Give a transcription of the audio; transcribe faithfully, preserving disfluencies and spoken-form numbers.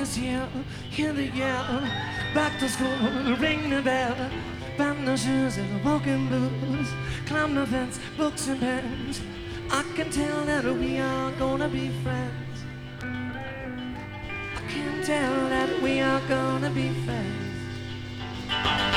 this year, here the year, back to school, ring the bell, band the shoes and walking blues, climb the fence, books and pens. I can tell that we are gonna be friends. I can tell that we are gonna be friends.